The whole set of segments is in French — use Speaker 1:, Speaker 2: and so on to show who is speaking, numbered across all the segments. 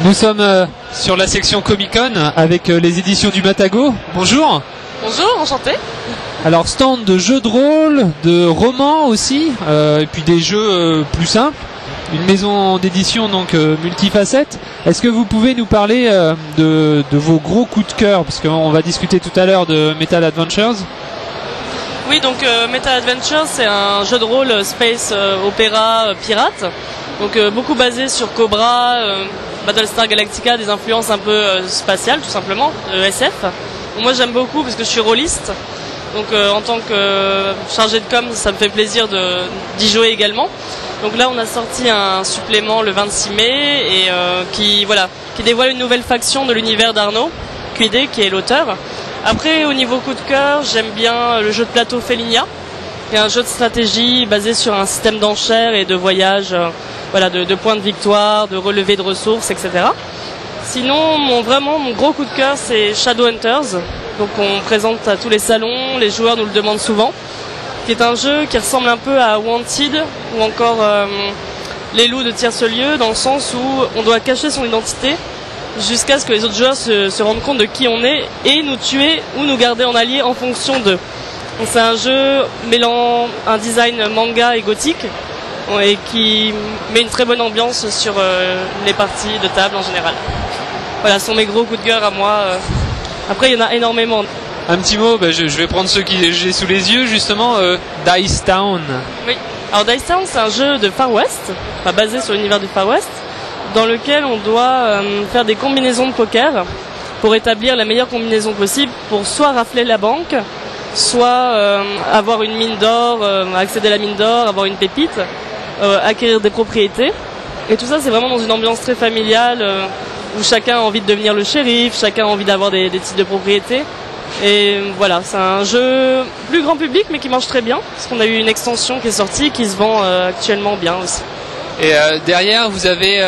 Speaker 1: Nous sommes sur la section Comic-Con avec les éditions du Matagot. Bonjour.
Speaker 2: Bonjour, enchanté.
Speaker 1: Alors stand de jeux de rôle, de romans aussi, et puis des jeux plus simples. Une maison d'édition donc multifacette. Est-ce que vous pouvez nous parler de vos gros coups de cœur, parce qu'on va discuter tout à l'heure de Metal Adventures.
Speaker 2: Oui, donc Metal Adventures, c'est un jeu de rôle space opéra pirate. Donc beaucoup basé sur Cobra, Battlestar Galactica, des influences un peu spatiales tout simplement, SF. Donc, moi j'aime beaucoup parce que je suis rôliste. Donc en tant que chargé de com, ça me fait plaisir d'y jouer également. Donc là on a sorti un supplément le 26 mai et qui dévoile une nouvelle faction de l'univers d'Arnaud Cuidé, qui est l'auteur. Après, au niveau coup de cœur, j'aime bien le jeu de plateau Fellinia, qui est un jeu de stratégie basé sur un système d'enchères et de voyage, de points de victoire, de relevés de ressources, etc. Sinon, mon gros coup de cœur, c'est Shadowhunters. Donc on présente à tous les salons, les joueurs nous le demandent souvent, qui est un jeu qui ressemble un peu à Wanted ou encore Les Loups de Tierce Lieu, dans le sens où on doit cacher son identité jusqu'à ce que les autres joueurs se rendent compte de qui on est et nous tuer ou nous garder en allié en fonction d'eux. Donc c'est un jeu mêlant un design manga et gothique et qui met une très bonne ambiance sur les parties de table en général. Voilà, ce sont mes gros coups de cœur à moi. Après, il y en a énormément.
Speaker 1: Un petit mot, je vais prendre ceux que j'ai sous les yeux justement. Dice Town.
Speaker 2: Oui, alors Dice Town, c'est un jeu de Far West, basé sur l'univers du Far West, dans lequel on doit faire des combinaisons de poker pour établir la meilleure combinaison possible pour soit rafler la banque, soit avoir une mine d'or, accéder à la mine d'or, avoir une pépite, acquérir des propriétés. Et tout ça, c'est vraiment dans une ambiance très familiale où chacun a envie de devenir le shérif, chacun a envie d'avoir des titres de propriété. Et voilà, c'est un jeu plus grand public mais qui marche très bien, parce qu'on a eu une extension qui est sortie qui se vend actuellement bien aussi.
Speaker 1: Et derrière, vous avez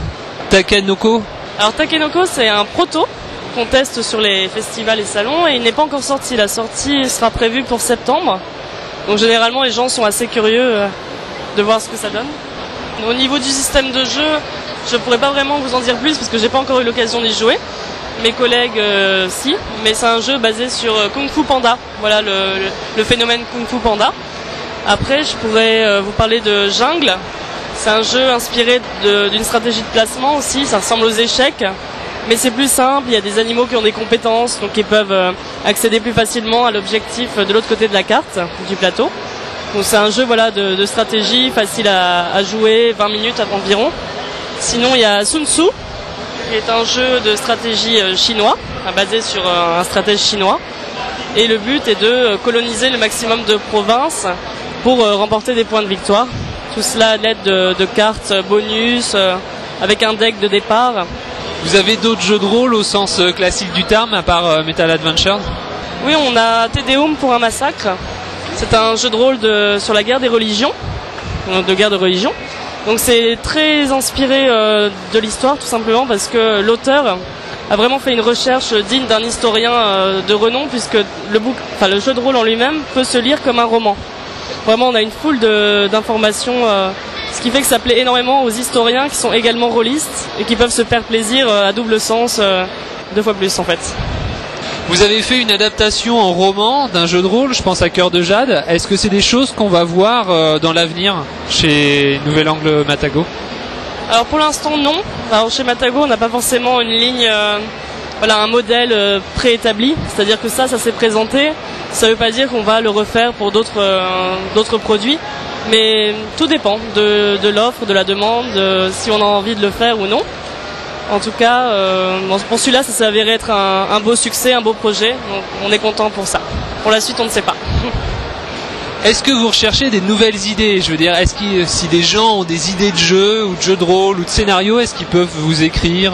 Speaker 1: Takenoko.
Speaker 2: Alors Takenoko, c'est un proto qu'on teste sur les festivals et salons et il n'est pas encore sorti. La sortie sera prévue pour septembre. Donc généralement, les gens sont assez curieux de voir ce que ça donne. Au niveau du système de jeu, je pourrais pas vraiment vous en dire plus parce que j'ai pas encore eu l'occasion d'y jouer. Mes collègues si, mais c'est un jeu basé sur Kung Fu Panda. Voilà le phénomène Kung Fu Panda. Après, je pourrais vous parler de Jungle. C'est un jeu inspiré d'une stratégie de placement aussi, ça ressemble aux échecs, mais c'est plus simple, il y a des animaux qui ont des compétences, donc ils peuvent accéder plus facilement à l'objectif de l'autre côté de la carte, du plateau. Donc c'est un jeu de stratégie, facile à jouer, 20 minutes environ. Sinon il y a Sun Tzu, qui est un jeu de stratégie chinois, basé sur un stratège chinois. Et le but est de coloniser le maximum de provinces pour remporter des points de victoire. Tout cela à l'aide de cartes bonus, avec un deck de départ.
Speaker 1: Vous avez d'autres jeux de rôle au sens classique du terme, à part Metal Adventures?
Speaker 2: Oui, on a Te Deum pour un massacre. C'est un jeu de rôle sur la guerre des religions, de guerre de religion. Donc c'est très inspiré de l'histoire, tout simplement, parce que l'auteur a vraiment fait une recherche digne d'un historien de renom, puisque le jeu de rôle en lui-même peut se lire comme un roman. Vraiment, on a une foule d'informations, ce qui fait que ça plaît énormément aux historiens qui sont également rôlistes et qui peuvent se faire plaisir à double sens, 2 fois plus en fait.
Speaker 1: Vous avez fait une adaptation en roman d'un jeu de rôle, je pense à Cœur de Jade. Est-ce que c'est des choses qu'on va voir dans l'avenir chez Nouvel Angle Matagot?
Speaker 2: Alors pour l'instant non. Alors chez Matagot on n'a pas forcément une ligne, un modèle préétabli. C'est-à-dire que ça s'est présenté. Ça ne veut pas dire qu'on va le refaire pour d'autres produits. Mais tout dépend de l'offre, de la demande, si on a envie de le faire ou non. En tout cas, pour celui-là, ça s'est avéré être un beau succès, un beau projet. Donc on est content pour ça. Pour la suite, on ne sait pas.
Speaker 1: Est-ce que vous recherchez des nouvelles idées? Je veux dire, si des gens ont des idées de jeux ou de jeux de rôle ou de scénarios, est-ce qu'ils peuvent vous écrire?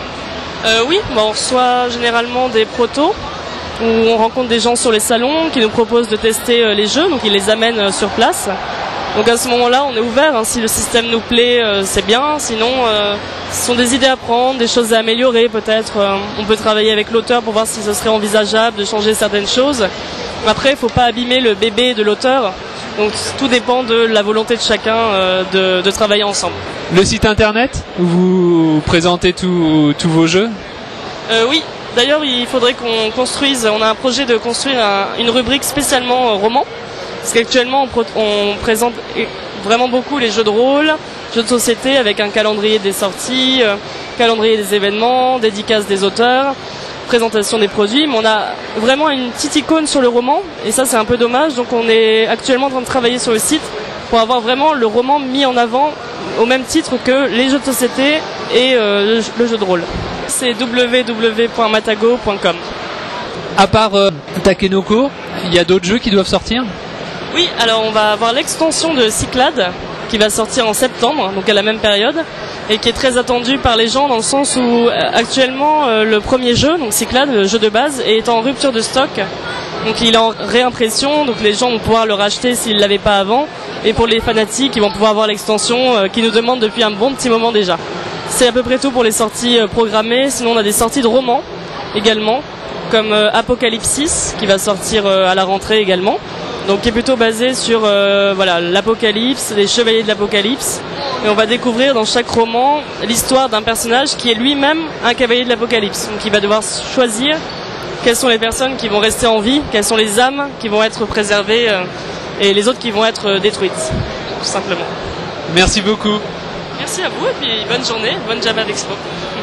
Speaker 2: Oui, on reçoit généralement des protos où on rencontre des gens sur les salons qui nous proposent de tester les jeux, donc ils les amènent sur place. Donc à ce moment-là, on est ouvert, si le système nous plaît, c'est bien, sinon ce sont des idées à prendre, des choses à améliorer peut-être. On peut travailler avec l'auteur pour voir si ce serait envisageable de changer certaines choses. Après, il ne faut pas abîmer le bébé de l'auteur, Donc tout dépend de la volonté de chacun de travailler ensemble.
Speaker 1: Le site internet où vous présentez tous vos jeux?
Speaker 2: Oui, d'ailleurs il faudrait qu'on construise, on a un projet de construire une rubrique spécialement roman, parce qu'actuellement on présente vraiment beaucoup les jeux de rôle, jeux de société avec un calendrier des sorties, calendrier des événements, dédicace des auteurs, présentation des produits, mais on a vraiment une petite icône sur le roman, et ça c'est un peu dommage, donc on est actuellement en train de travailler sur le site pour avoir vraiment le roman mis en avant au même titre que les jeux de société et le jeu de rôle. C'est www.matago.com.
Speaker 1: À part Takenoko, il y a d'autres jeux qui doivent sortir?
Speaker 2: Oui, alors on va avoir l'extension de Cyclades qui va sortir en septembre, donc à la même période, et qui est très attendu par les gens dans le sens où actuellement le premier jeu, donc Cyclades, le jeu de base, est en rupture de stock. Donc il est en réimpression, donc les gens vont pouvoir le racheter s'ils ne l'avaient pas avant. Et pour les fanatiques, ils vont pouvoir avoir l'extension qui nous demande depuis un bon petit moment déjà. C'est à peu près tout pour les sorties programmées. Sinon on a des sorties de romans également, comme Apocalypsis qui va sortir à la rentrée également. Donc qui est plutôt basé sur voilà, l'Apocalypse, les Chevaliers de l'Apocalypse. Et on va découvrir dans chaque roman l'histoire d'un personnage qui est lui-même un cavalier de l'Apocalypse. Donc il va devoir choisir quelles sont les personnes qui vont rester en vie, quelles sont les âmes qui vont être préservées et les autres qui vont être détruites, tout simplement.
Speaker 1: Merci beaucoup.
Speaker 2: Merci à vous et puis bonne journée, bonne Jam Expo.